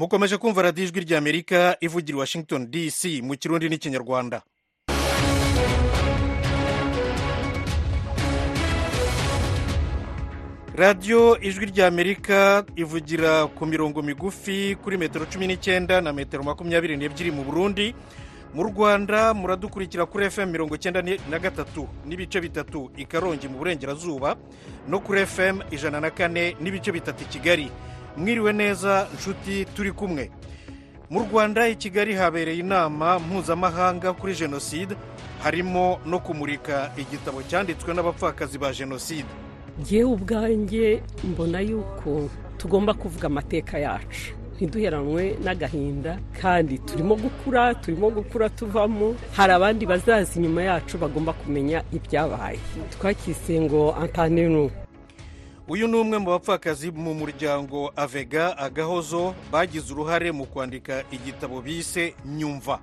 mukomeje kumva radiyo ijwi ry'amerika ivugira i washington dc mu kirundi n'ikinyarwanda. radiyo ijwi ry'amerika ivugira ku mirongo migufi kuri metero 19 na metero 22 mu burundi. mu rwanda muradukurikira kuri fm 93 n'ibice bitatu i karongi mu burengerazuba no kuri fm 104 n'ibice bitatu i kigali. mwiriwe neza nshuti turi kumwe. mu rwanda i kigali habereye inama mpuzamahanga kuri jenoside, harimo no kumurika igitabo cyanditswe n'abapfakazi ba jenoside. Jyewe ubwanjye mbona yuko tugomba kuvuga amateka yacu ntiduheranwe n'agahinda, kandi turimo gukura tuvamo. hari abandi bazaza inyuma yacu bagomba kumenya ibyabaye. twakise ngo antanenu. uyu ni umwe mu bapfakazi mu muryango avega agahozo bagize uruhare mu kwandika igitabo bise nyumva.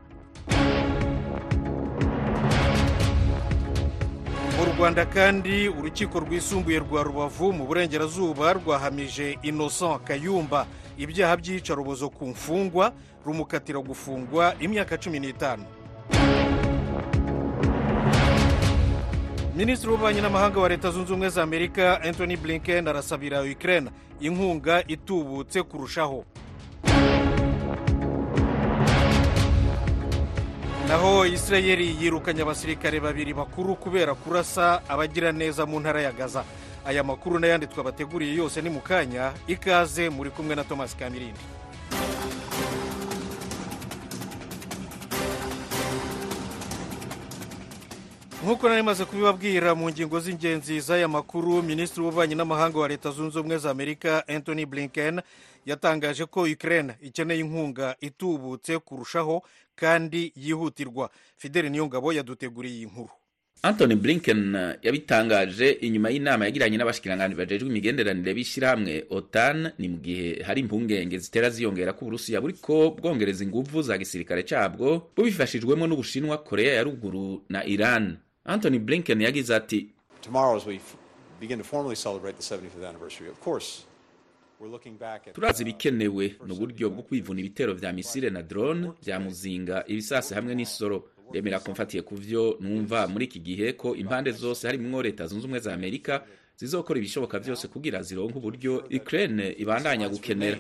mu rwanda kandi urukiko rwisumbuye rwa rubavu mu burengerazuba rwahamije Innocent Kayumba ibyaha by'iyicarubozo ku mfungwa, rumukatira gufungwa imyaka 15. minisitiri w'ububanyi n'amahanga wa leta zunze ubumwe za amerika Anthony Blinken arasabira Ukraine inkunga itubutse kurushaho. naho Israeli yirukanye abasirikare babiri bakuru kubera kurasa abagira neza mu ntara ya Gaza. aya makuru n'ayandi twabateguriye yose ni mu kanya. ikaze, muri kumwe na Thomas Kamirindi. nk'uko nari maze kubibabwira mu ngingo z'ingenzi z'aya makuru, minisitiri w'ububanyi n'amahanga wa leta zunze ubumwe za amerika Anthony Blinken yatangaje ko Ukraine ikeneye inkunga itubutse kurushaho kandi yihutirwa. Fidel Niyongabo yaduteguriye iyi nkuru. Anthony Blinken yabitangaje inyuma y'inama yagiranye n'abashikiranganje bajejwe imigenderanire b'ishyirahamwe OTAN, ni mu gihe hari impungenge zitera ziyongera ko Uburusiya buriko bwongereza inguvu za gisirikare cabwo bubifashijwemo n'Ubushinwa, Korea ya ruguru na Iran. Anthony Blinken yagize ati, Tomorrow as we begin to formally celebrate the 75th anniversary, of course turazi bikenewe n'uburyo bwo kwivuna ibitero vya misile na drone vya muzinga, ibisase hamwe n'isoro. Ndemera ko mfatiye kuvyo numva muri iki gihe ko impande zose harimwo leta zunze ubumwe za Amerika zizokora ibishoboka vyose kugira zironke uburyo Ukraine ibandanya gukenera.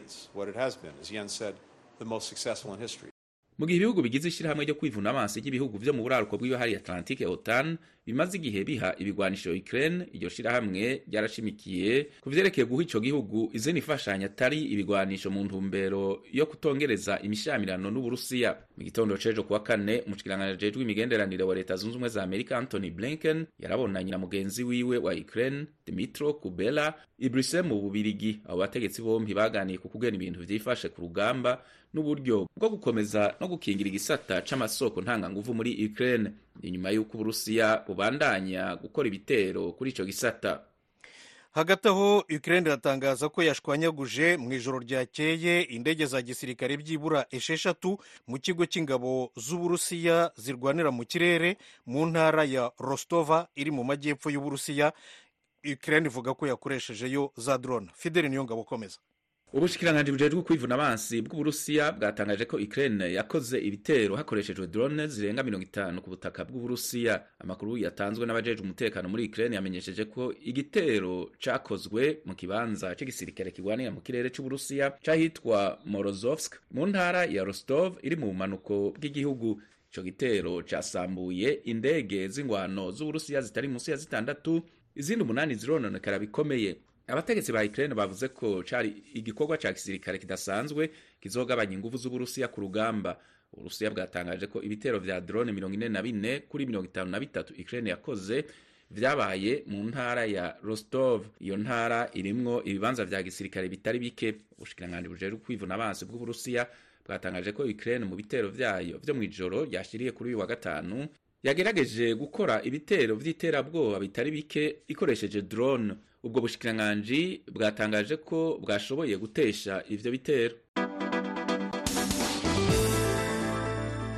Mu gihe ibihugu bigize ishyirahamwe ryo kwivuna amazi ry'ibihugu vyo mu buraruko bw'ibahari Atlantique OTAN bimaze igihe biha ibigwanisho Ukraine, iryo shirahamwe ryarashimikiye ku vyerekeye guha ico gihugu izindi ifashanyo atari ibigwanisho mu ntumbero yo kutongereza imishamirano n'Uburusiya. Mu gitondo c'ejo kuwa kane, umushikiranganje ajejwe imigenderanire wa leta zunze ubumwe za Amerika Anthony Blinken yarabonanye na mugenzi wiwe wa Ukraine Dmytro Kuleba i Bruxelles mu Bubirigi. abo bategetsi bompi baganiye ku kugena ibintu vyifashe ku rugamba n'uburyo bwo gukomeza no gukingira igisata c'amasoko ntanganguvu muri Ukraine inyuma y'uko Uburusiya bubandanya gukora ibitero kuri ico gisata. hagati aho Ukraine iratangaza ko yashwanyaguje mu ijoro ryakeye indege za gisirikare byibura 6 mu kigo cy'ingabo z'Uburusiya zirwanira mu kirere mu ntara ya Rostova iri mu majyepfo y'Uburusiya. Ukraine ivuga ko yakoreshejeyo za drone. Fidel Niyongabo komeza. Ubushikiranganje bujejwe kwivuna amazi bw'Uburusiya bwatangaje ko Ukraine yakoze ibitero hakoreshejwe drone zirenga 50 ku butaka bw'Uburusiya. Amakuru yatanzwe n'abajejwe umutekano muri Ukraine yamenyesheje ko igitero cakozwe mu kibanza cy'igisirikare kigwanira mu kirere cy'Uburusiya cahitwa Morozovsk mu ntara ya Rostov iri mu manuko bw'igihugu. Ico gitero casambuye indege z'ingwano z'Uburusiya zitari munsi ya 6, izindi 8 zirononekara bikomeye. Abategetsi ba Ukraine bavuze ko cari igikorwa ca gisirikare kidasanzwe kizogabanya inguvu z'Uburusiya ku rugamba. Uburusiya bwatangaje ko ibitero vya drone 44 kuri 53 Ukraine yakoze vyabaye mu ntara ya Rostov. Iyo ntara irimwo ibibanza vya gisirikare bitari bike. Ubushikiranganje bujejwe kwivuna amazi bw'Uburusiya bwatangaje ko Ukraine mu bitero vyayo vyo mwijoro ryashiriye kuri uyu wa gatanu yagerageje gukora ibitero vy'iterabwoba bitari bike ikoresheje drone. Ubwo bushikiranganje bwatangaje ko bwashoboye gutesha ivyo bitero.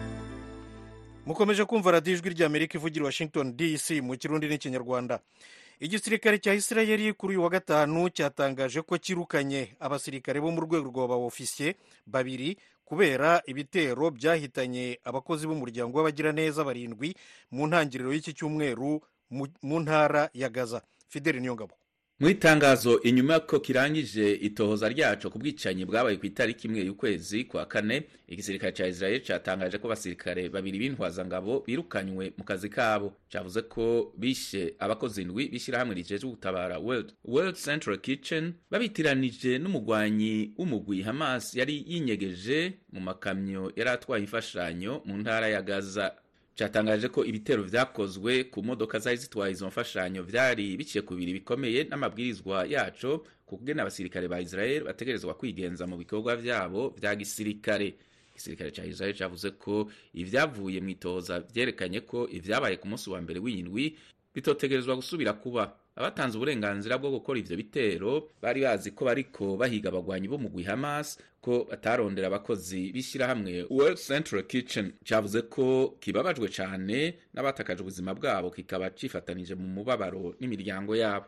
mukomeje kumva radiyo ijwi ry'Amerika ivugira Washington DC mu kirundi n'ikinyarwanda. igisirikare cya Isirayeli kuri uyu wa gatanu cyatangaje ko kirukanye abasirikare bo mu rwego rw'aba ofisiye babiri kubera ibitero byahitanye abakozi b'umuryango w'abagiraneza barindwi mu ntangiriro y'iki cyumweru mu ntara ya Gaza. Fideli Niyongabo. Mu itangazo inyuma ko kirangije itohoza ryaco ku bwicanyi bwabaye ku itariki imwe y'ukwezi kwa kane, igisirikare ca Israel catangaje ko abasirikare babiri b'intwazangabo birukanywe mu kazi kabo. Cavuze ko bishe abakozi indwi b'ishirahamwe rijejwe gutabara World Central Kitchen babitiranije n'umugwanyi w'umugwi Hamas yari yinyegeje mu makamyo yari atwaye imfashanyo mu ntara ya Gaza. Catangaje ko ibitero vyakozwe ku modoka zari zitwaye izo mfashanyo vyari biciye ku biri bikomeye n'amabwirizwa yaco kugena abasirikare ba Israel bategerezwa kwigenza mu bikorwa vyabo vya gisirikare. Igisirikare ca Israel cavuze ko ivyavuye mu itohoza vyerekanye ko ivyabaye ku munsi wa mbere w'indwi bitotegerezwa gusubira kuba. Abatanze uburenganzira bwo gukora ivyo bitero bari bazi ko bariko bahiga abagwanyi bo mugwi Hamas ko batarondera abakozi b'ishirahamwe World Central Kitchen. Cavuze ko kibabajwe cane n'abatakaje ubuzima bwabo, kikaba cifatanije mu mubabaro n'imiryango yabo.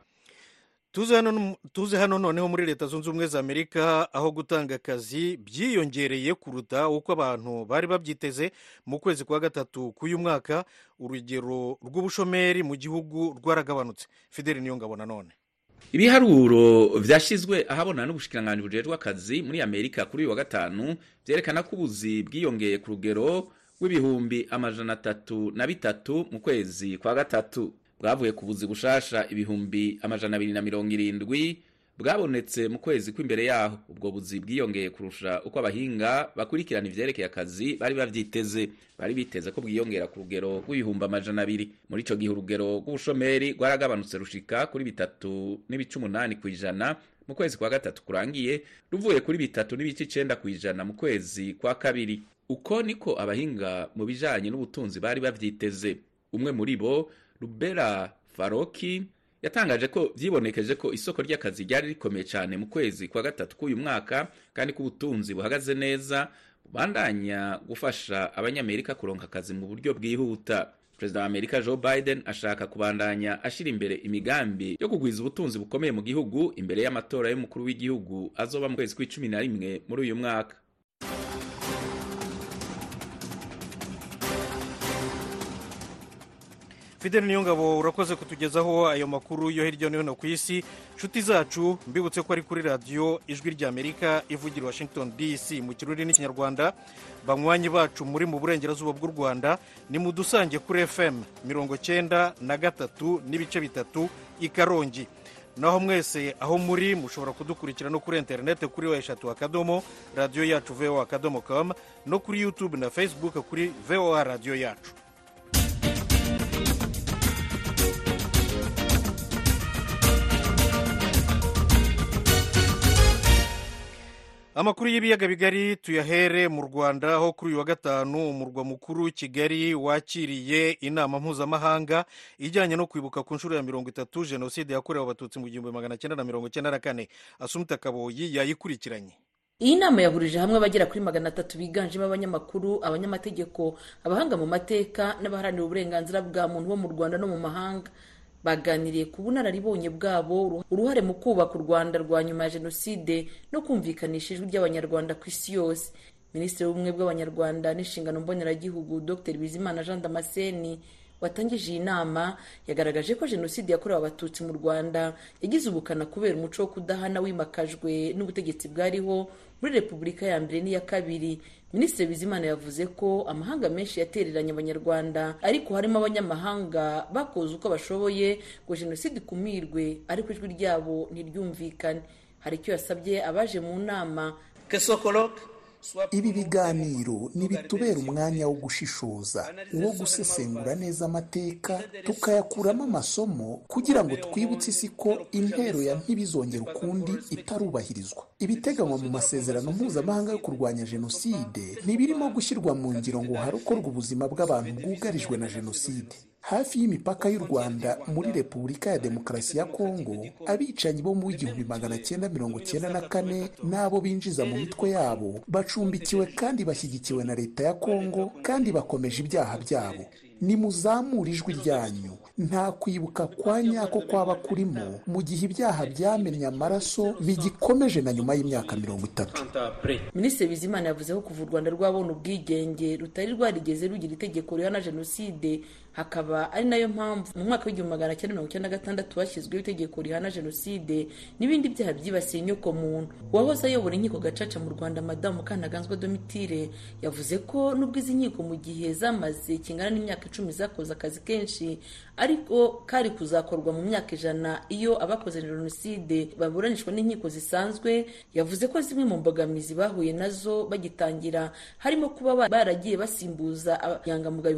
Tuze hano noneho muri Leta Zunze Ubumwe za Amerika, aho gutanga akazi byiyongereye kuruta uko abantu bari babyiteze mu kwezi kwa gatatu k'uyu mwaka. Urugero rw'ubushomeri mu gihugu rwaragabanutse. Fideli Niyongabo nanone. Ibiharuro vyashizwe ahabona n'ubushikiranganji bujejwe akazi muri Amerika kuri uyu wa gatanu vyerekana ko ubuzi bwiyongeye ku rugero rw'ibihumbi 303 mu kwezi kwa gatatu. Bwavuye ku buzi bushasha ibihumbi 270 bwabonetse mu kwezi kw'imbere yaho. Ubwo buzi bwiyongeye kurusha uko abahinga bakurikirana ivyerekeye akazi bari bavyiteze. Bari biteze ko bwiyongera ku rugero rw'ibihumbi 200. Muri ico gihe urugero rw'ubushomeri rwaragabanutse rushika kuri 3.8% mu kwezi kwa gatatu kurangiye, ruvuye kuri 3.9% mu kwezi kwa kabiri. Uko niko abahinga mu bijanye n'ubutunzi bari bavyiteze. Umwe muri bo, Rubera Faroki, yatangaje ko vyibonekeje ko isoko ry'akazi ryari rikomeye cyane mu kwezi kwa gatatu k'uyu mwaka, kandi ko ubutunzi buhagaze neza bubandanya gufasha abanyamerika kuronka akazi mu buryo bwihuta. Perezida wa Amerika Joe Biden ashaka kubandanya ashira imbere imigambi yo kugwiza ubutunzi bukomeye mu gihugu imbere y'amatora y'umukuru w'igihugu azoba mu kwezi kwa11 muri uyu mwaka. Fideli Niyongabo, urakoze kutugezaho ayo makuru yo hirya no hino ku isi. Nshuti zacu, mbibutse ko ari kuri radiyo Ijwi ry'Amerika ivugira Washington DC mu Kirundi n'Ikinyarwanda. Banywanyi bacu muri mu burengerazuba bw'u Rwanda ni mudusange kuri FM 93.3 i Karongi. Naho mwese aho muri mushobora kudukurikira no kuri internet kuri wa3 radio yacu voa.com no kuri YouTube na Facebook kuri VOA radio yacu. Amakuru y'ibiyaga bigari tuyahere mu Rwanda, aho kuri uyu wa gatanu umurwa mukuru Kigali wakiriye inama mpuzamahanga ijyanye no kwibuka ku nshuro ya 30 jenoside yakorewe abatutsi mu 1994. Asumta Kaboyi yayikurikiranye. Iyi nama yahurije hamwe abagera kuri 300 biganjemo abanyamakuru, abanyamategeko, abahanga mu mateka n'abaharanira uburenganzira bwa muntu bo mu Rwanda no mu mahanga. Baganiriye ku bunararibonye bwabo, uruhare mu kubaka u Rwanda rwa nyuma ya jenoside no kumvikanisha ijwi ry'abanyarwanda ku isi yose. Minisitiri w'ubumwe bw'abanyarwanda n'inshingano mboneragihugu Dr Bizimana Jean Damascene watangije iyi nama yagaragaje ko jenoside yakorewe abatutsi mu Rwanda yagize ubukana kubera umuco wo kudahana wimakajwe n'ubutegetsi bwariho muri Repubulika ya mbere n'iya kabiri. Minisitiri Bizimana yavuze ko amahanga menshi yatereranye abanyarwanda, ariko harimo abanyamahanga bakoze uko bashoboye ngo jenoside ikumirwe, ariko ijwi ryabo ntiryumvikane. Hari icyo yasabye abaje mu nama. Ibi biganiro nibitubera umwanya wo gushishoza, uwo gusesengura neza amateka tukayakuramo amasomo kugira ngo twibutse isi ko intero ya ntibizongera ukundi itarubahirizwa. Ibiteganywa mu masezerano mpuzamahanga yo kurwanya jenoside ntibirimo gushyirwa mu ngiro ngo harokorwe ubuzima bw'abantu bwugarijwe na jenoside. Hafi y'imipaka y'u Rwanda muri Repubulika ya Demokarasi ya Kongo, abicanyi bo mu 1994 n'abo binjiza mu mitwe yabo bacumbikiwe kandi bashyigikiwe na leta ya Kongo, kandi bakomeje ibyaha byabo. Nimuzamure ijwi ryanyu, nta kwibuka kwa nyako kwaba kurimo mu gihe ibyaha byamennye amaraso bigikomeje na nyuma y'imyaka 30. Minisitiri Bizimana yavuze ko kuva u Rwanda rwabona ubwigenge rutari rwarigeze rugira itegeko rihana jenoside, hakaba ari nayo mpamvu mu mwaka w'1996 hashyizweho itegeko rihana jenoside n'ibindi byaha byibasiye inyoko muntu. Uwahoze ayobora inkiko gacaca mu Rwanda Madamu Mukantaganzwa Domitire yavuze ko nubwo izi nkiko mu gihe zamaze kingana n'imyaka 10 zakoze akazi kenshi, ariko kari kuzakorwa mu myaka 100 iyo abakoze jenoside baburanishwa n'inkiko zisanzwe. Yavuze ko zimwe mu mbogamizi bahuye nazo bagitangira harimo kuba baragiye basimbuza abanyangamugayo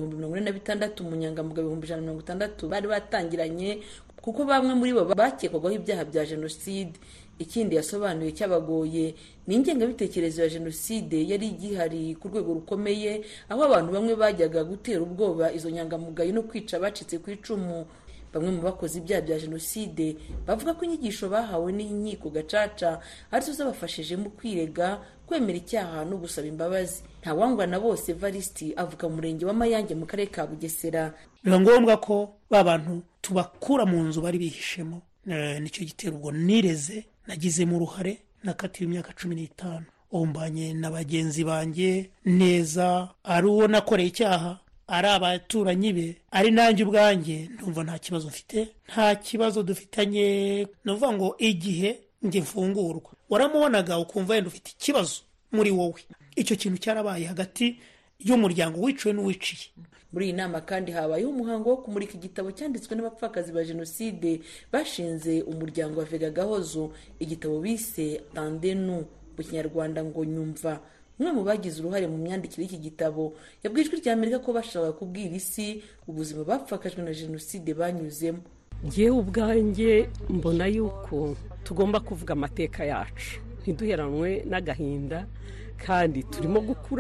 46 mu nyangamugayo 160 bari batangiranye, kuko bamwe muri bo bakekwagaho ibyaha bya jenoside. Ikindi yasobanuye cyabagoye ni ingengabitekerezo ya jenoside yari igihari ku rwego rukomeye, aho abantu bamwe bajyaga gutera ubwoba izo nyangamugayo no kwica abacitse ku icumu. Bamwe mu bakoze ibyaha bya jenoside bavuga ko inyigisho bahawe n'inkiko gacaca arizo zabafashije mu kwirega, kwemera icyaha no gusaba imbabazi. Ntawangwana bose Evariste avuka mu murenge wa Mayange mu karere ka Bugesera. Biba ngombwa ko babantu tubakura mu nzu bari bihishemo, nicyo gitero ubwo nireze nagizemo uruhare, nakatiwe imyaka 15. Ombanye na bagenzi banjye neza, ari uwo nakoreye icyaha, ari abaturanyi be, ari nanjye ubwanjye, ndumva nta kibazo mfite, nta kibazo dufitanye. Nuvuga ngo igihe nge mfungurwa waramubonaga ukumva yenda ufite ikibazo muri wowe. Icyo kintu cyarabaye hagati y'umuryango wiciwe n'uwiciye. Muri iyi nama kandi habayeho umuhango wo kumurika igitabo cyanditswe n'abapfakazi ba jenoside bashinze umuryango wa Vega Gahozo. Igitabo bise Tandenu mu Kinyarwanda ngo nyumva. Umwe mu bagize uruhare mu myandikire y'iki gitabo yabwiye Ijwi ry'Amerika ko bashaka kubwira isi ubuzima bapfakajwe na jenoside banyuzemo. Njyewe ubwanjye mbona yuko tugomba kuvuga amateka yacu, ntiduheranwe n'agahinda, kandi turimo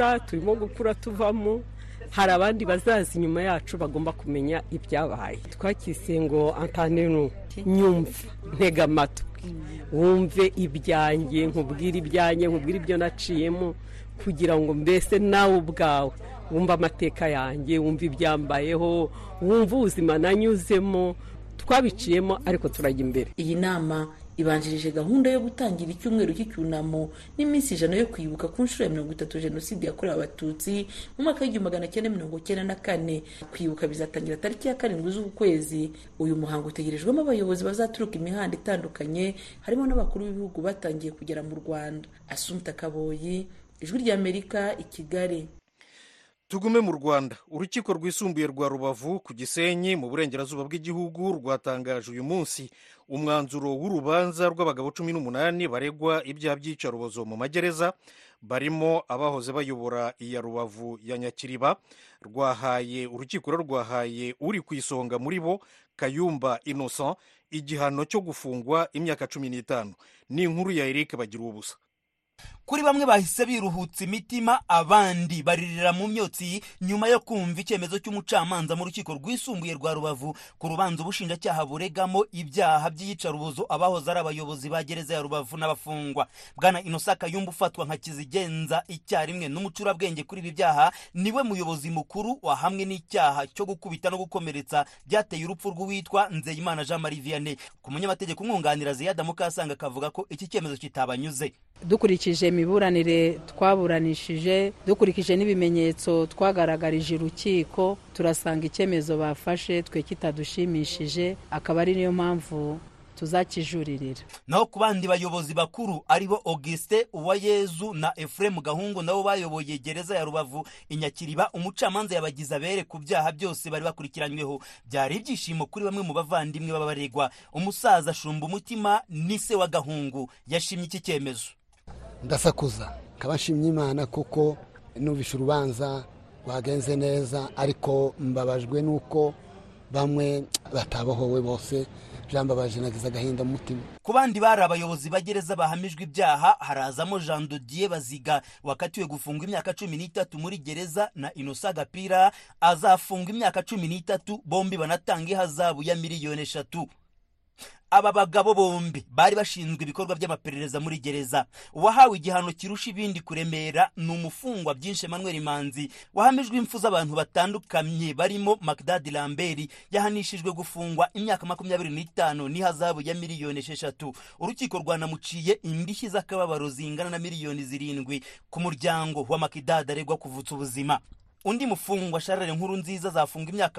gukura tuvamo. Hari abandi bazaza inyuma yacu bagomba kumenya ibyabaye. Twakise ngo Antanenu, nyumva, ntega amatwi, wumve ibyanjye, nkubwire ibyanjye, nkubwire ibyo naciyemo, kugira ngo mbese nawe ubwawe wumva amateka yanjye, wumva ibyambayeho, wumva ubuzima nanyuzemo, twabiciyemo ariko turajya imbere. Iyi nama ibanjirije gahunda yo gutangira icyumweru cy'icyunamo n'iminsi 100 yo kwibuka ku nshuro ya 30 jenoside yakorewe abatutsi mu mwaka w'1994. Kwibuka bizatangira tariki ya 7 z'ukwezi. Uyu muhango utegerejwemo abayobozi bazaturuka imihanda itandukanye, harimo n'abakuru b'ibihugu batangiye kugera mu Rwanda. Assumpta Kaboyi, Ijwi ry'Amerika, i Kigali. Tugume mu Rwanda. Urukiko rwisumbuye rwa Rubavu ku Gisenyi mu burengerazuba bw'igihugu rwatangaje uyu munsi umwanzuro w'urubanza rw'abagabo 18 baregwa ibyaha by'iyicarubozo mu magereza, barimo abahoze bayobora iya Rubavu ya Nyakiriba. Urukiko rwahaye uri ku isonga muri bo, Kayumba Innocent, igihano cyo gufungwa imyaka 15. Ni inkuru ya Eric Bagirubusa. Kuri bamwe bahise biruhutsa imitima, abandi baririra mu myotsi nyuma yo kumva icyemezo cy'umucamanza mu rukiko rwisumbuye rwa Rubavu ku rubanza ubushinjacyaha buregamo ibyaha by'iyicarubozo abahoze ari abayobozi ba gereza ya Rubavu n'abafungwa. Bwana Innocent Kayumba ufatwa nka kizigenza icyarimwe n'umucurabwenge kuri ibi byaha, niwe muyobozi mukuru wahamwe n'icyaha cyo gukubita no gukomeretsa byateye urupfu rw'uwitwa Nzeyimana Jean Marie Vianney. Ku munyamategeko umwunganira Ziyada Mukasanga akavuga ko iki cyemezo kitabanyuze. Dukurikije imiburanire twaburanishije, dukurikije n'ibimenyetso twagaragarije urukiko, turasanga icyemezo bafashe twe kitadushimishije, akaba ari niyo mpamvu tuzakijuririra. Naho ku bandi bayobozi bakuru aribo Augustin Uwayezu na Ephraim Gahungu nabo bayoboye gereza ya Rubavu Inyakiriba, umucamanza yabagize abere ku byaha byose bari bakurikiranyweho. Byari ibyishimo kuri bamwe mu bavandimwe b'abaregwa. Umusaza Shumba Umutima ni se wa Gahungu yashimye iki cyemezo. Ndasakuza kabashimye Imana kuko nubisha urubanza rwagenze neza, ariko mbabajwe nuko bamwe batabohowe bose. Jambabaje nagize agahinda mu mutima. Ku bandi bari abayobozi bagereza bahamijwe ibyaha harazamo Jean Dodier Baziga wakatiwe gufungwa imyaka 13 muri gereza, na Innocent Gapira azafungwa imyaka 13, bombi banatanga ihazabu ya miliyoni 3. aba bagabo bombi bari bashinzwe ibikorwa by'amaperereza muri gereza. Uwahawe igihano kirusha ibindi kuremera ni umufungwa byinshi Emmanuel Manzi wahamijwe impfu z'abantu batandukanye barimo Magdad Lambert yahanishijwe gufungwa imyaka 25 n'ihazabu ya miliyoni 6. Urukiko rwanamuciye indishyi z'akababaro zingana na miliyoni 7 ku muryango wa Magdad aregwa kuvutsa ubuzima. Undi mufungwa Charles Nkurunziza zafunga imyaka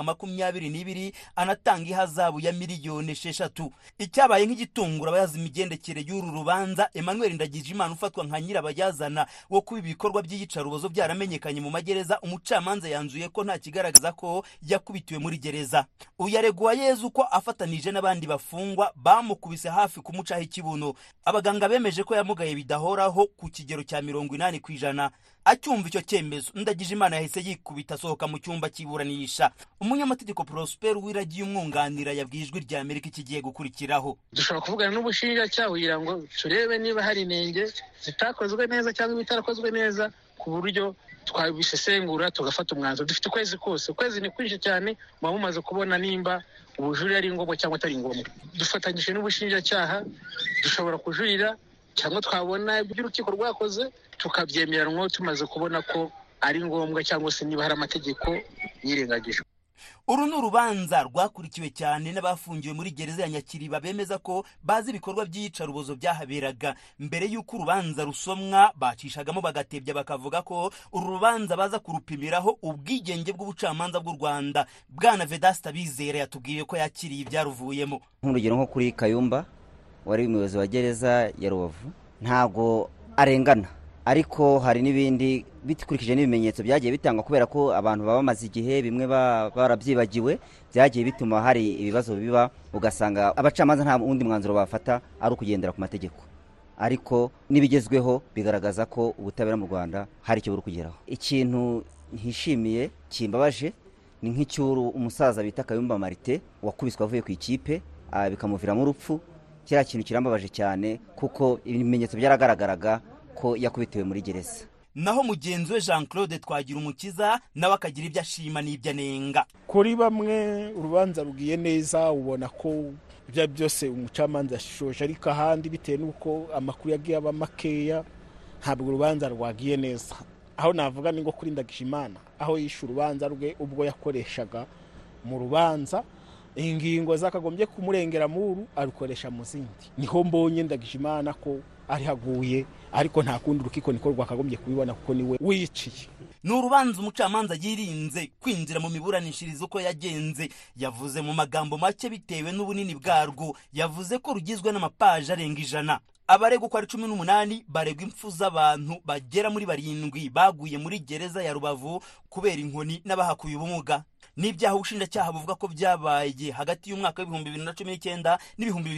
22 anatanga ihazabu ya miliyoni 6. Icyabaye nk'igitungura abayazi imigendekere y'uru rubanza, Emmanuel Ndagijimana ufatwa nka nyirabayazana wo kuba ibikorwa by'iyicarubozo byaramenyekanye mu magereza, umucamanza yanzuye ko nta kigaragaza ko yakubitiwe muri gereza. Uyaregwa Yezu ko afatanije n'abandi bafungwa bamukubise hafi kumucaho ikibuno. Abaganga bemeje ko yamugaye bidahoraho ku kigero cya 80%. Acyumva icyo cyemezo, Ndagijimana yahise yikubita asohoka mu cyumba cy'iburanisha. Umunyamategeko Prosper Wiragiye umwunganira yabwiye Ijwi rya Amerika ikigiye gukurikiraho. Dushobora kuvugana n'ubushinjacyaha kugira ngo turebe niba hari inenge zitakozwe neza cyangwa bitarakozwe neza, ku buryo twabisesengura tugafata umwanzuro. Dufite ukwezi kose, ukwezi ni kwinshi cyane, muba mumaze kubona nimba ubujurire ari ngombwa cyangwa atari ngombwa. Dufatanyije n'ubushinjacyaha dushobora kujurira cyangwa twabona iby'urukiko rwakoze tukabyemeranwa tumaze kubona ko ari ngombwa cyangwa se niba hari amategeko yirengagijwe. Uru ni urubanza rwakurikiwe cyane n'abafungiwe muri gereza ya Nyakiriba bemeza ko bazi ibikorwa by'iyicarubozo byahaberaga. Mbere y'uko urubanza rusomwa bacishagamo bagatebya bakavuga ko uru rubanza baza kurupimiraho ubwigenge bw'ubucamanza bw'u Rwanda. Bwana Vedasta Bizera yatubwiye ko yakiriye ibyaruvuyemo. Nk'urugero nko kuri Kayumba wari umuyobozi wa gereza ya Rubavu, ntago arengana, ariko hari n'ibindi bikurikije n'ibimenyetso byagiye bitangwa kubera ko abantu baba bamaze igihe bimwe barabyibagiwe, byagiye bituma hari ibibazo biba, ugasanga abacamanza nta wundi mwanzuro bafata ari ukugendera ku mategeko. Ariko nibigezweho bigaragaza ko ubutabera mu Rwanda hari icyo buri kugeraho. Ikintu ntishimiye kimbabaje ni nk'icyuru umusaza bita Kayumba Marite wakubiswe avuye ku ikipe bikamuviramo urupfu. Kira kintu kirambabaje cyane kuko ibimenyetso byaragaragaraga ko yakubitiwe muri gereza. Naho mugenzi we Jean Claude Twagirumukiza nawe akagira ibyo ashima n'ibyo anenga. Kuri bamwe urubanza rugiye neza, ubona ko ibyo byose umucamanza yashoje, ariko ahandi bitewe n'uko amakuru yagiye aba makeya ntabwo urubanza rwagiye neza. Aho navuga ni ngo kuri Ndagijimana, aho yishe urubanza rwe ubwo yakoreshaga mu rubanza ingingo zakagombye kumurengera muru arukoresha mu zindi. Niho mbonye Ndagijimana ko ari haguye, ariko nta kundi urukiko niko rwakagombye kubibona kuko niwe wiciye. Ni urubanza umucamanza yirinze kwinjira mu miburanishirizo uko yagenze. Yavuze mu magambo make bitewe n'ubunini bwarwo, yavuze ko rugizwe n'amapaje arenga 100. Abaregwa ko ari 18 baregwa impfu z'abantu bagera muri 7 baguye muri gereza ya Rubavu kubera inkoni n'abahakuye ubumuga. N'ibyaha ubushinjacyaha buvuga ko byabaye hagati y'umwaka wa 2019 n'ibihumbi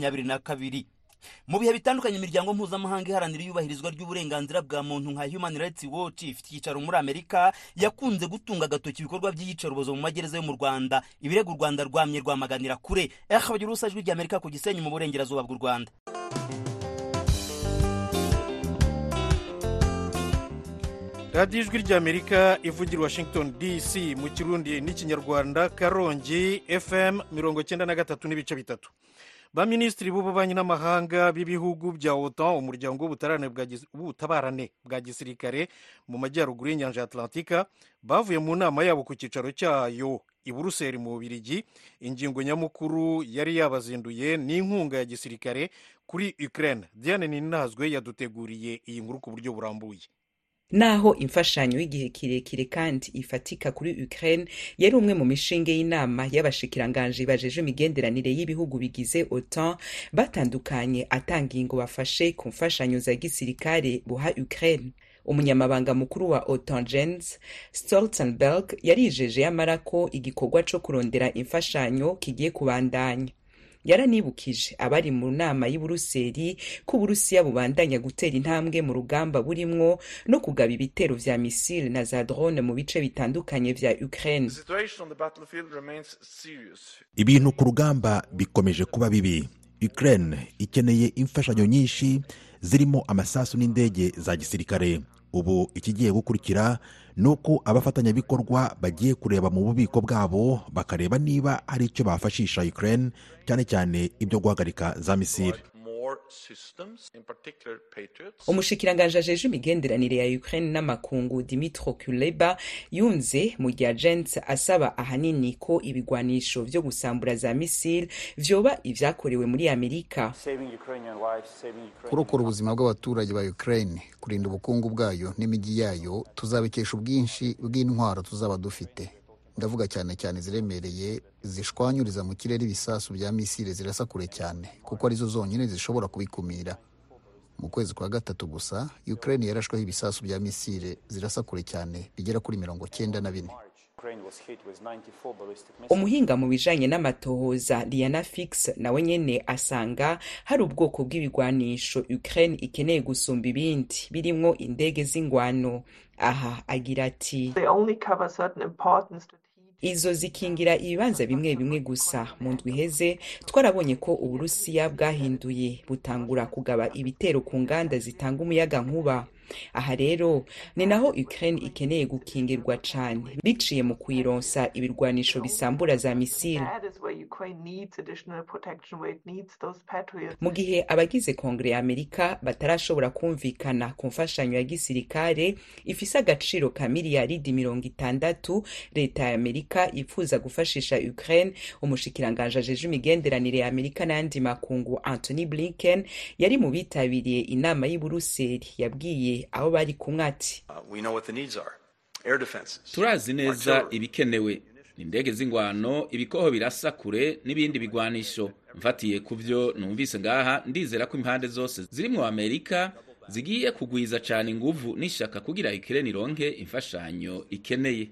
2022. Mu bihe bitandukanye imiryango mpuzamahanga iharanira iyubahirizwa ry'uburenganzira bwa muntu nka Human Rights Watch ifite icyicaro muri Amerika yakunze gutunga agatoki ibikorwa by'iyicarubozo mu magereza yo mu Rwanda. Ibirego u Rwanda rwamye rwamaganira kure. Bagira usajwe rya Amerika ku Gisenyi mu burengerazuba bw'u Rwanda. radiyo ijwi ry'Amerika ivugira Washington DC mu Kirundi n'Ikinyarwanda, Karongi FM 93.3. Baminisitiri b'ububanyi n'amahanga b'ibihugu bya OTAN, umuryango w'ubutabarane bwa gisirikare mu majyaruguru y'inyanja Atlantika, bavuye mu nama yabo ku cyicaro cyayo i Buruseli mu Bubiligi. Ingingo nyamukuru yari yabazinduye n'inkunga ya gisirikare kuri Ukraine. Diane Ninazwe yaduteguriye iyi nkuru ku buryo burambuye. Naho imfashanyo y'igihe kirekire kandi ifatika kuri Ukraine yari umwe mu mishinge y'inama y'abashikiranganje bajeje imigenderanire y'ibihugu bigize OTAN batandukanye atanga ingo bafashe ku mfashanyo za gisirikare buha Ukraine. Umunyamabanga mukuru wa OTAN Jens Stoltenberg yarijeje yamara ko igikorwa cyo kurondera imfashanyo kigiye kubandanya. Yaranibukije abari mu nama y'i Buruseli ko Burusiya bubandanya gutera intambwe mu rugamba burimwo no kugaba ibitero vya misile na za drone mu bice bitandukanye vya Ukraine. Ibintu ku rugamba bikomeje kuba bibi. Ukraine ikeneye imfashanyo nyinshi zirimo amasasu n'indege za gisirikare. Ubu ikigiye gukurikira ni uko abafatanyabikorwa bagiye kureba mu bubiko bwabo bakareba niba hari icyo bafashisha Ukraine, cyane cyane ibyo guhagarika za misile. Umushikiranganje ajeje imigenderanire ya Ukraine n'amakungu Dmytro Kuleba yunze mu gihe Agence asaba ahanini ko ibigwanisho vyo gusambura za misile vyoba ivyakorewe muri Amerika. Kurokora ubuzima bw'abaturage ba Ukraine, kurinda ubukungu bwayo n'imijyi yayo, tuzabikesha ubwinshi bw'intwaro tuzaba dufite. Ndavuga cyane cyane ziremereye zishwanyuriza mu kirere ibisasu bya misile zirasa kure cyane, kuko arizo zonyine zishobora kubikumira. Mu kwezi kwa gatatu gusa Ukraine yarashweho ibisasu bya misile zirasa kure cyane bigera kuri 94. Umuhinga mu bijanye n'amatohoza Liana Fix nawe nyene asanga hari ubwoko bw'ibigwanisho Ukraine ikeneye gusumba ibindi birimwo indege z'ingwano. Aha agira ati izo zikingira ibibanza bimwe bimwe gusa. Mu ndwi iheze twarabonye ko Uburusiya bwahinduye butangura kugaba ibitero ku nganda zitanga umuyaga nkuba. Aha rero ni naho Ukraine ikeneye gukingirwa cane biciye mu kuyironsa ibirwanisho bisambura za misile. Mu gihe abagize Kongre ya Amerika batarashobora kumvikana ku mfashanyo ya gisirikare ifise agaciro ka miliyaridi 60, leta ya Amerika ipfuza gufashisha Ukraine, umushikiranganje ajeje imigenderanire ya Amerika n'andi makungu Anthony Blinken yari mu bitabiriye inama y'Iburuseli yabwiye aho bari kumwe ati turazi neza ibikenewe, indege z'ingwano, ibikoho birasa kure n'ibindi bigwanisho. Mfatiye kuvyo numvise ngaha, ndizera ko impande zose zirimwo Amerika zigiye kugwiza cyane inguvu n'ishaka kugira Ukraine ironke imfashanyo ikeneye.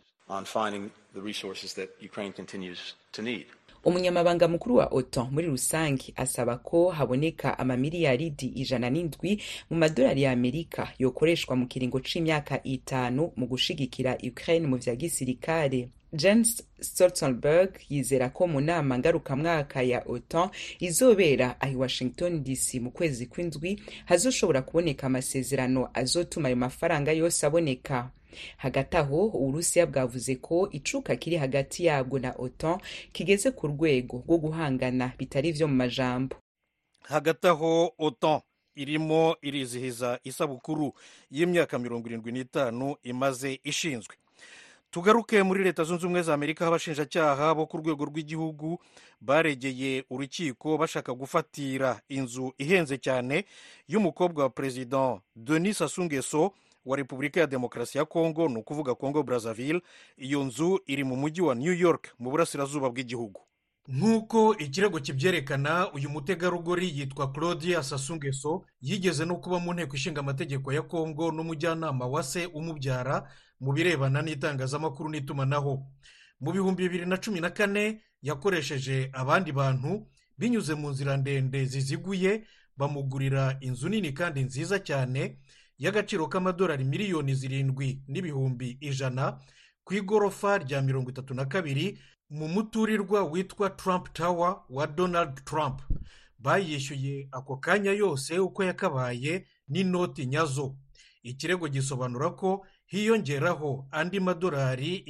Umunyamabanga mukuru wa OTAN muri rusangi asaba ko haboneka amamiliyaridi 107 mu madolari ya Amerika yokoreshwa mu kiringo c'imyaka 5 mu gushigikira Ukraine mu vya gisirikare. Jens Stoltenberg yizera ko mu nama ngarukamwaka ya OTAN izobera ahi Washington DC mu kwezi kw'indwi hazoshobora kuboneka amasezerano azotuma ayo mafaranga yose aboneka. Hagati aho Uburusiya bwavuze ko icuka kiri hagati yabwo na OTAN kigeze ku rwego rwo guhangana bitari vyo mu majambo. Hagati aho OTAN irimo irizihiza isabukuru y'imyaka 75 imaze ishinzwe. Tugaruke muri Leta Zunze Ubumwe za Amerika, abashinjacyaha bo ku rwego rw'igihugu baregeye urukiko bashaka gufatira inzu ihenze cyane y'umukobwa wa President Denis Sassou Nguesso wa Repubulika ya Demokarasi ya Kongo, ni ukuvuga Kongo Brazzaville. Iyo nzu iri mu mujyi wa New York mu burasirazuba bw'igihugu. Nk'uko ikirego kibyerekana, uyu mutegarugori yitwa Claudia Sassou Nguesso, yigeze no kuba mu nteko ishinga amategeko ya Kongo n'umujyanama wa se umubyara mu birebana n'itangazamakuru n'itumanaho. Mu 2014 yakoresheje abandi bantu binyuze mu nzira ndende ziziguye bamugurira inzu nini kandi nziza cyane y'agaciro k'amadolari miliyoni 7,100 ku igorofa rya 32 mu muturirwa witwa Trump Tower wa Donald Trump. Bayishyuye ako kanya yose uko yakabaye n'inoti nyazo. Ikirego gisobanura ko hiyongeraho andi madolari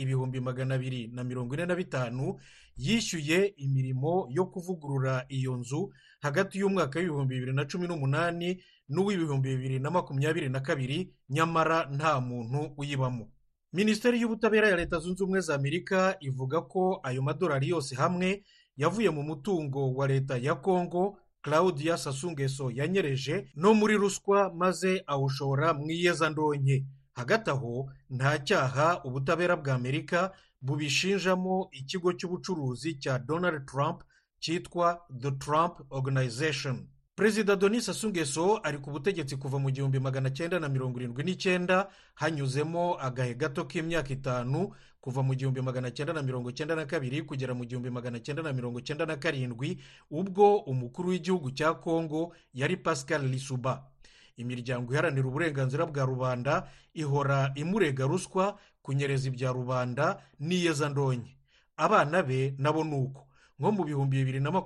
245,000 yishyuye imirimo yo kuvugurura iyo nzu hagati y'umwaka w'2018 n'uw'2022, nyamara nta muntu uyibamo. Minisiteri y'Ubutabera ya Leta Zunze Ubumwe za Amerika ivuga ko ayo madolari yose hamwe yavuye mu mutungo wa leta ya Kongo Claudia Sassou Nguesso yanyereje no muri ruswa maze awushora mu iyezandonke. Hagati aho nta cyaha ubutabera bwa Amerika bubishinjamo ikigo cy'ubucuruzi cya Donald Trump cyitwa The Trump Organization. Perezida Denis Sassou Nguesso ari ku butegetsi kuva mu 1979, hanyuzemo agahe gato k'imyaka 5 kuva mu 1992 kugera mu 1997, ubwo umukuru w'igihugu cya Kongo yari Pascal Lissouba. Imiryango iharanira uburenganzira bwa rubanda ihora imurega ruswa, kunyereza ibya rubanda n'iyezandonke. Abana be nabo nuko. nko mu bihumbi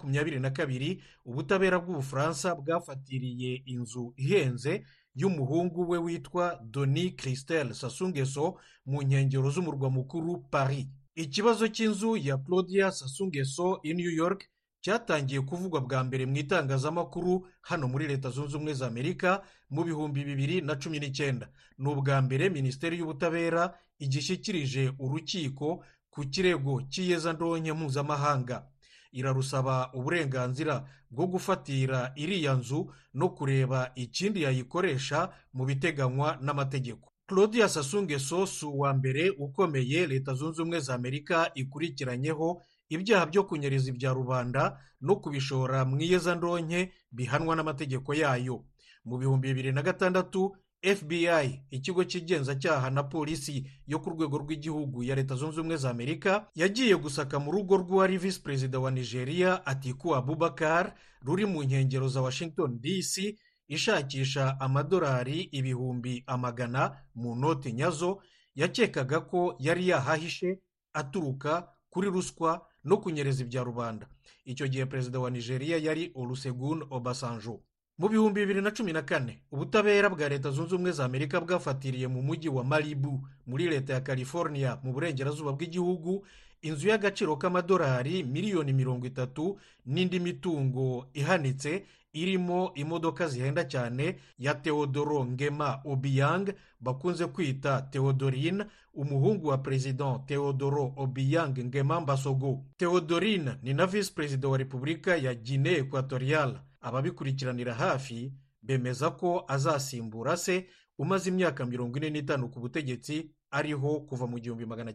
2022 ubutabera bw'ubufaransa bwafatiriye inzu ihenze y'umuhungu we witwa Denis Christelle Sassou Nguesso mu nkengero z'umurwa mukuru Paris. Ikibazo cy'inzu ya Claudia Sassou Nguesso i New York cyatangiye kuvugwa bwa mbere mu itangazamakuru hano muri Leta Zunze Ubumwe za Amerika mu bihumbi 2019. Ni ubwa mbere Minisiteri y'Ubutabera igishyikirije urukiko ku kirego cy'iyezandonke mpuzamahanga. Irarusaba uburenganzira bwo gufatira iriya nzu no kureba ikindi yayikoresha mu biteganywa n'amategeko. Claudia Sassou Nguesso si uwa mbere ukomeye Leta Zunze Ubumwe za Amerika ikurikiranyeho ibyaha byo kunyereza ibya rubanda no kubishora mu iyezandonke bihanwa n'amategeko yayo. Mu bihumbi 2006 FBI, ikigo cy'igenzacyaha na polisi yo ku rwego rw'igihugu ya Leta Zunze Ubumwe za Amerika, yagiye gusaka mu rugo rw'uwari visi perezida wa Nigeria Atiku Abubakar ruri mu nkengero za Washington DC, ishakisha amadolari 100,000 mu noti nyazo yakekaga ko yari yahahishe aturuka kuri ruswa no kunyereza ibya rubanda. Icyo gihe perezida wa Nigeria yari Olusegun Obasanjo. Mu bihumbi 2014 ubutabera bwa Leta Zunze Ubumwe za Amerika bwafatiriye mu mujyi wa Malibu muri leta ya California mu burengerazuba bw'igihugu inzu y'agaciro k'amadolari miliyoni 30 n'indi mitungo ihanitse irimo imodoka zihenda cyane ya Teodoro Ngema Obiang bakunze kwita Theodorine, umuhungu wa President Teodoro Obiang Ngema Mbasogo. Theodorine ni na visi perezida wa Repubulika ya Guinea Equatorial. Ababikurikiranira hafi bemeza ko azasimbura se umaze imyaka 45 ku butegetsi ariho kuva mu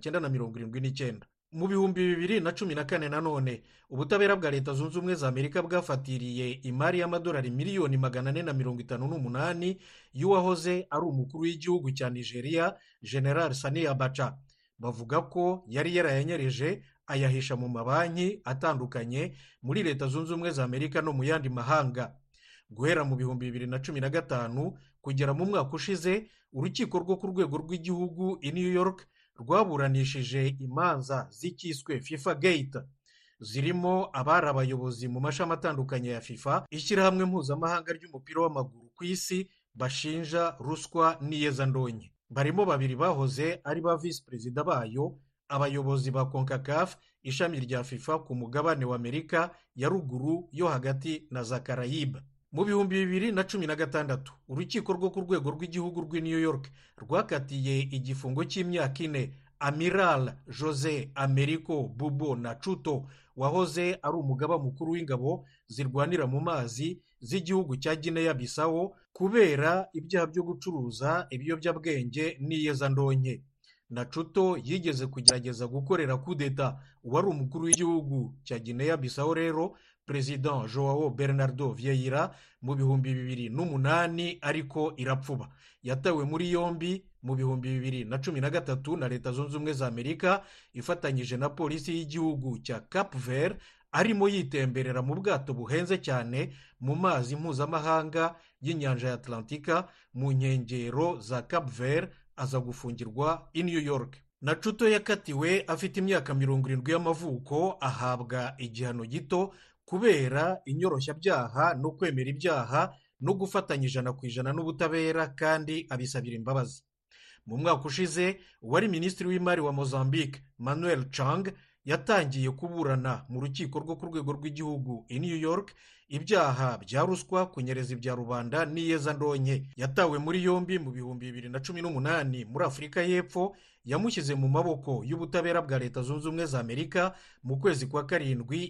1979. Mu bihumbi 2014 nanone ubutabera bwa Leta Zunze Ubumwe za Amerika bwafatiriye imari y'amadolari miliyoni 458 y'uwahoze ari umukuru w'igihugu cya Nigeria General Sani Abacha. Bavuga ko yari yarayanyereje ayahisha mu mabanki atandukanye muri Leta Zunze Ubumwe za Amerika no mu yandi mahanga. Guhera mu bihumbi 2015 kugera mu mwaka ushize, urukiko rwo ku rwego rw'igihugu i New York rwaburanishije imanza z'icyiswe FIFA Gate, zirimo abari abayobozi mu mashami atandukanye ya FIFA, ishyirahamwe mpuzamahanga ry'umupira w'amaguru ku isi, bashinja ruswa n'iyezandonke. Barimo babiri bahoze ari ba visi perezida bayo, abayobozi ba CONCACAF, ishami rya FIFA ku mugabane wa Amerika ya ruguru yo hagati na za Caraïbe. Mu bihumbi 2016 urukiko rwo ku rwego rw'igihugu rw'i New York rwakatiye igifungo cy'imyaka 4 Amiral Jose Americo Bubo Nachuto, wahoze ari umugaba mukuru w'ingabo zirwanira mu mazi z'igihugu cya Guinea Bissau kubera ibyaha byo gucuruza ibiyobyabwenge n'iyezandonke. Nachuto yigeze kugerageza gukorera kudeta uwari umukuru w'igihugu cya Guinea Bissau rero President Joao Bernardo Vieira mu bihumbi 2008, ariko irapfuba. Yatawe muri yombi mu bihumbi 2013 na Leta Zunze Ubumwe za Amerika ifatanyije na polisi y'igihugu cya Cap Vert, arimo yitemberera mu bwato buhenze cyane mu mazi mpuzamahanga y'inyanja ya Atlantika mu nkengero za Cap Vert, aza gufungirwa i New York. Nachuto yakatiwe afite imyaka 70 y'amavuko, ahabwa igihano gito kubera inyoroshyabyaha no kwemera ibyaha no gufatanya 100% n'ubutabera, kandi abisabira imbabazi. Mu mwaka ushize uwari minisitiri w'imari wa Mozambique Manuel Chang yatangiye kuburana mu rukiko rwo ku rwego rw'igihugu i New York ibyaha bya ruswa, kunyereza ibya rubanda n'iyezandonke. Yatawe muri yombi mu bihumbi 2018 muri Afurika y'Epfo, yamushyize mu maboko y'ubutabera bwa Leta Zunze Ubumwe za Amerika mu kwezi kwa karindwi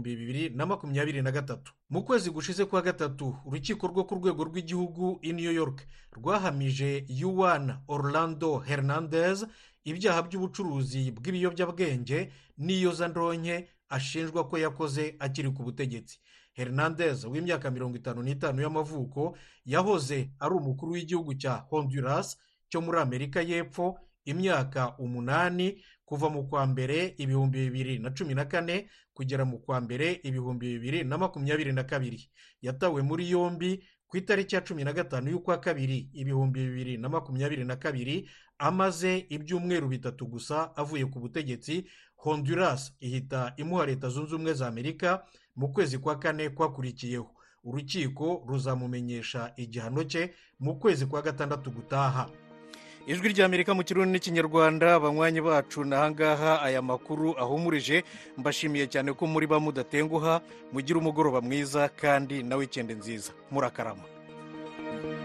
2023. Mu kwezi gushize kwa gatatu urukiko rwo ku rwego rw'igihugu i New York rwahamije Juan Orlando Hernandez ibyaha by'ubucuruzi bw'ibiyobyabwenge n'iyezandonke ashinjwa ko yakoze akiri ku butegetsi. Hernandez w'imyaka 55 y'amavuko yahoze ari umukuru w'igihugu cya Honduras cyo muri Amerika y'Epfo imyaka 8 kuva mu kwa mbere 2014 kugera mu kwa mbere 2022. Yatawe muri yombi ku itariki ya 15 y'ukwa kabiri 2022 amaze ibyumweru 3 gusa avuye ku butegetsi. Honduras ihita imuha Leta Zunze Ubumwe za Amerika mu kwezi kwa 4 kwakurikiyeho. Urukiko ruzamumenyesha igihano cye mu kwezi kwa 6 gutaha. Ijwi ry'Amerika mu Kirundi n'Ikinyarwanda, abanywanyi bacu nahangaha aya makuru ahumurije. Mbashimiye cyane ko muri ba mudatenguha, mugira umugoroba mwiza kandi na weekend nziza. Murakarama.